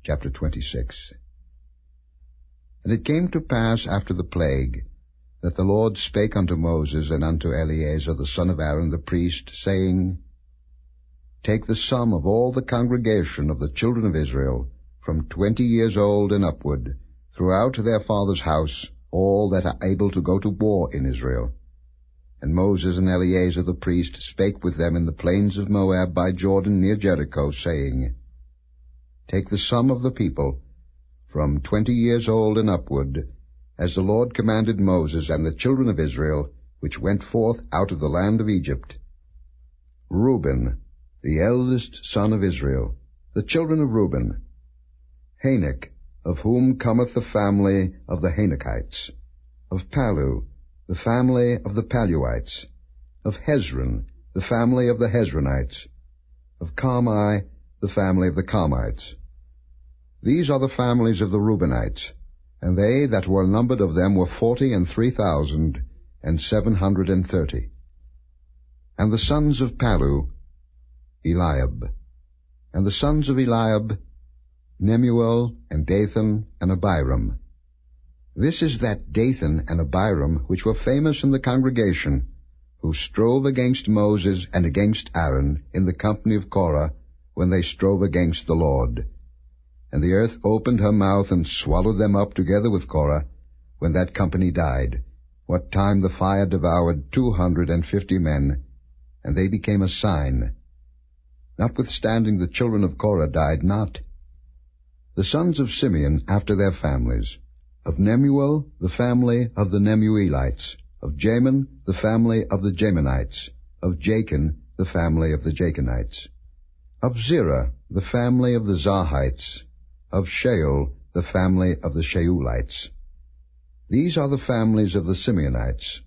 Chapter 26. And it came to pass after the plague, that the Lord spake unto Moses and unto Eleazar the son of Aaron the priest, saying, Take the sum of all the congregation of the children of Israel, from 20 years old and upward, throughout their father's house, all that are able to go to war in Israel. And Moses and Eleazar the priest spake with them in the plains of Moab by Jordan near Jericho, saying, Take the sum of the people, from 20 years old and upward, as the Lord commanded Moses and the children of Israel, which went forth out of the land of Egypt. Reuben, the eldest son of Israel, the children of Reuben, Hanok, of whom cometh the family of the Hanokites, of Pallu, the family of the Palluites, of Hezron, the family of the Hezronites, of Carmi, the family of the Carmites. These are the families of the Reubenites, and they that were numbered of them were 40,003,730. And the sons of Pallu, Eliab. And the sons of Eliab, Nemuel, and Dathan, and Abiram. This is that Dathan and Abiram which were famous in the congregation, who strove against Moses and against Aaron in the company of Korah, when they strove against the Lord. And the earth opened her mouth and swallowed them up together with Korah, when that company died, what time the fire devoured 250 men, and they became a sign. Notwithstanding the children of Korah died not. The sons of Simeon after their families, of Nemuel, the family of the Nemuelites, of Jamin, the family of the Jaminites, of Jachin, the family of the Jachinites, of Zerah, the family of the Zarhites, of Shaul, the family of the Shaulites. These are the families of the Simeonites,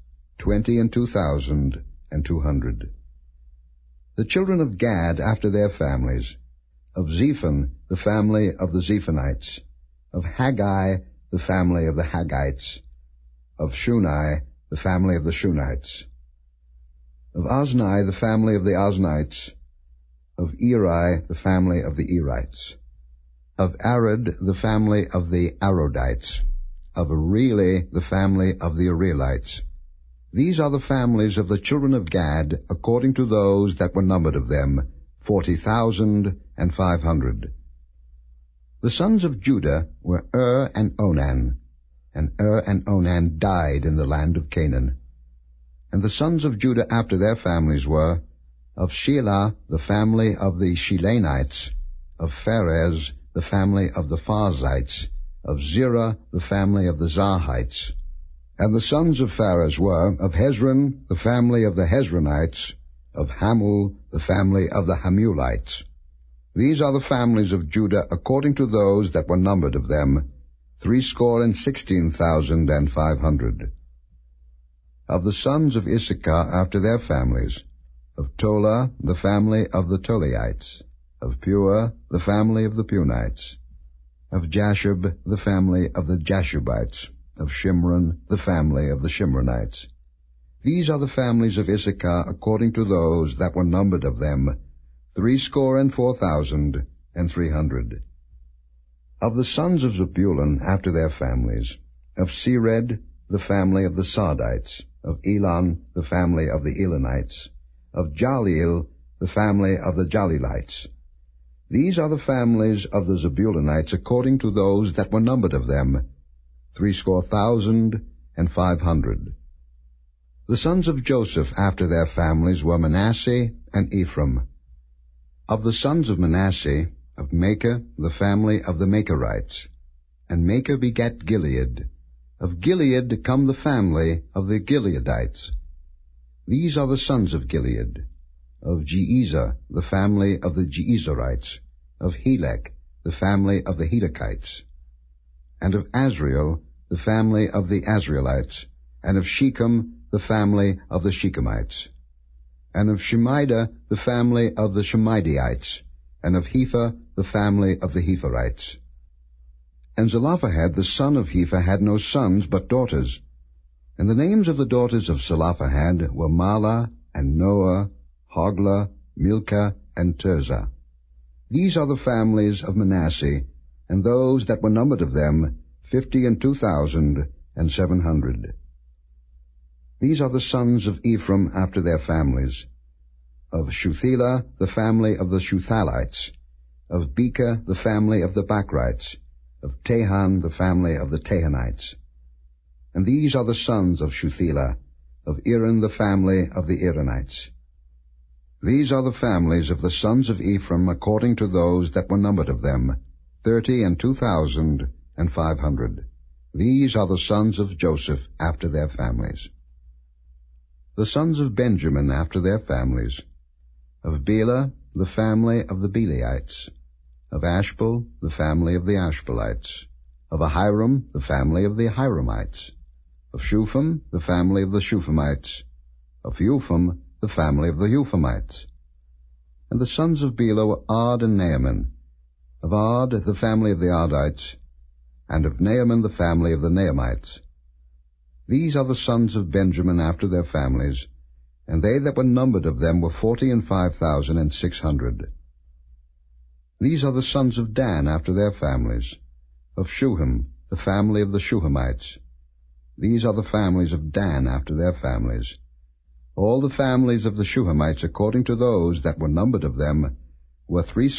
22,200. The children of Gad after their families, of Zephon, the family of the Zephonites, of Haggai, the family of the Haggites, of Shuni, the family of the Shunites, of Ozni, the family of the Oznites, of Eri, the family of the Erites, of Arad, the family of the Arodites, of Areli, the family of the Arelites. These are the families of the children of Gad, according to those that were numbered of them, 40,500. The sons of Judah were and Onan died in the land of Canaan. And the sons of Judah after their families were, of Shelah, the family of the Shilanites, of Pharez, the family of the Pharzites, of Zerah, the family of the Zarhites. And the sons of Pharez were, of Hezron, the family of the Hezronites, of Hamul, the family of the Hamulites. These are the families of Judah according to those that were numbered of them, 316,500. Of the sons of Issachar after their families, of Tola, the family of the Tolaites, of Pua, the family of the Punites, of Jashub, the family of the Jashubites, of Shimron, the family of the Shimronites. These are the families of Issachar according to those that were numbered of them, 304,300. Of the sons of Zebulun after their families, of Sered, the family of the Sardites, of Elon, the family of the Elonites, of Jaleel, the family of the Jalelites. These are the families of the Zebulunites according to those that were numbered of them, 300,500. The sons of Joseph after their families were Manasseh and Ephraim. Of the sons of Manasseh, of Machir, the family of the Machirites, and Machir begat Gilead. Of Gilead come the family of the Gileadites. These are the sons of Gilead. Of Jeezer, the family of the Jeezerites, of Helek, the family of the Helekites, and of Azriel, the family of the Azrielites, and of Shechem, the family of the Shechemites, and of Shemida, the family of the Shemidaites, and of Hepher, the family of the Hepherites. And Zelophehad, the son of Hepher, had no sons but daughters. And the names of the daughters of Zelophehad were Mahlah, and Noah, Hoglah, Milcah, and Tirzah. These are the families of Manasseh, and those that were numbered of them 52,700. These are the sons of Ephraim after their families. Of Shuthelah, the family of the Shuthalites. Of Becher, the family of the Bachrites. Of Tehan, the family of the Tehanites. And these are the sons of Shuthelah. Of Eran, the family of the Eranites. These are the families of the sons of Ephraim according to those that were numbered of them, 32,500. These are the sons of Joseph after their families. The sons of Benjamin after their families. Of Bela, the family of the Belaites. Of Ashbel, the family of the Ashbelites. Of Ahiram, the family of the Ahiramites. Of Shupham, the family of the Shuphamites. Of Upham, the family of the Uphamites. And the sons of Bela were Ard and Naaman. Of Ard, the family of the Ardites. And of Naaman, the family of the Naamites. These are the sons of Benjamin after their families, and they that were numbered of them were 45,600. These are the sons of Dan after their families. Of Shuham, the family of the Shuhamites. These are the families of Dan after their families. All the families of the Shuhamites according to those that were numbered of them were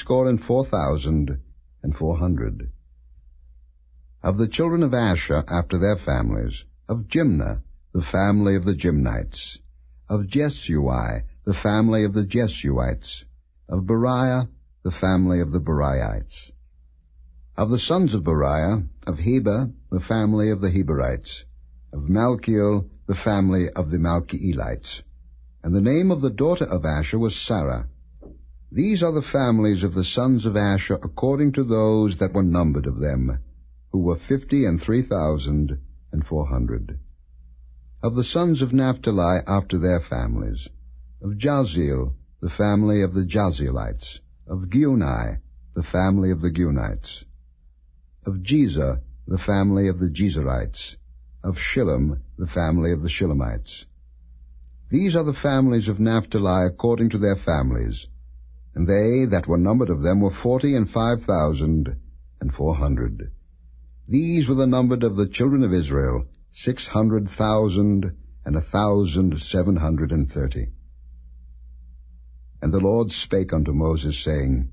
64,400. Of the children of Asher after their families. Of Jimnah, the family of the Jimnites. Of Jesui, the family of the Jesuites. Of Beriah, the family of the Beriites. Of the sons of Beriah, of Heber, the family of the Heberites. Of Malchiel, the family of the Malchielites. And the name of the daughter of Asher was Sarah. These are the families of the sons of Asher according to those that were numbered of them, who were 53,400. Of the sons of Naphtali after their families. Of Jaziel, the family of the Jazielites. Of Guni, the family of the Gunites. Of Jezer, the family of the Jezerites. Of Shillem, the family of the Shillemites. These are the families of Naphtali according to their families, and they that were numbered of them were 45,400. These were the numbered of the children of Israel, 600,1,730. And the Lord spake unto Moses, saying,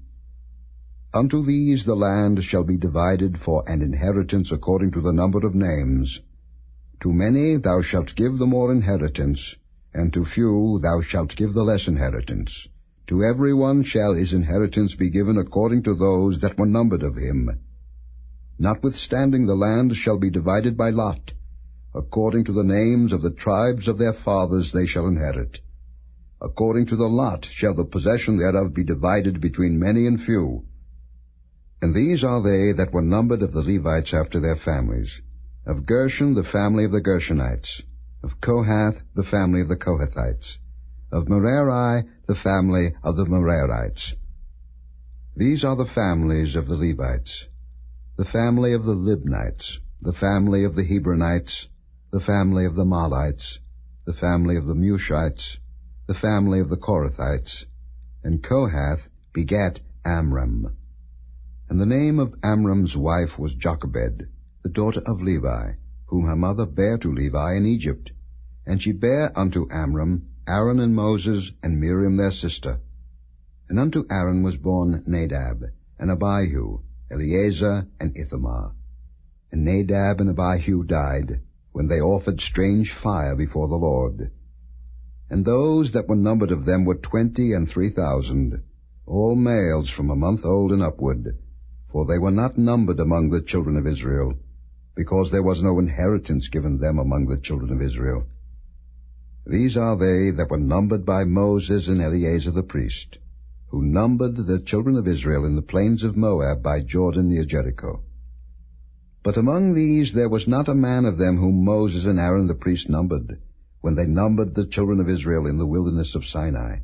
Unto these the land shall be divided for an inheritance according to the number of names. To many thou shalt give the more inheritance, and to few thou shalt give the less inheritance. To every one shall his inheritance be given according to those that were numbered of him. Notwithstanding the land shall be divided by lot. According to the names of the tribes of their fathers they shall inherit. According to the lot shall the possession thereof be divided between many and few. And these are they that were numbered of the Levites after their families. Of Gershon, the family of the Gershonites. Of Kohath, the family of the Kohathites. Of Merari, the family of the Merarites. These are the families of the Levites. The family of the Libnites, the family of the Hebronites, the family of the Mahlites, the family of the Mushites, the family of the Korathites. And Kohath begat Amram. And the name of Amram's wife was Jochebed, the daughter of Levi, whom her mother bare to Levi in Egypt. And she bare unto Amram Aaron and Moses and Miriam their sister. And unto Aaron was born Nadab, and Abihu, Eleazar, and Ithamar. And Nadab and Abihu died, when they offered strange fire before the Lord. And those that were numbered of them were 23,000, all males from a month old and upward, for they were not numbered among the children of Israel, because there was no inheritance given them among the children of Israel. These are they that were numbered by Moses and Eleazar the priest, who numbered the children of Israel in the plains of Moab by Jordan near Jericho. But among these there was not a man of them whom Moses and Aaron the priest numbered, when they numbered the children of Israel in the wilderness of Sinai.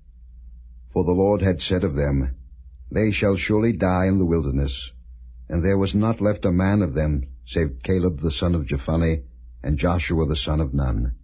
For the Lord had said of them, They shall surely die in the wilderness, and there was not left a man of them, save Caleb the son of Jephunneh, and Joshua the son of Nun.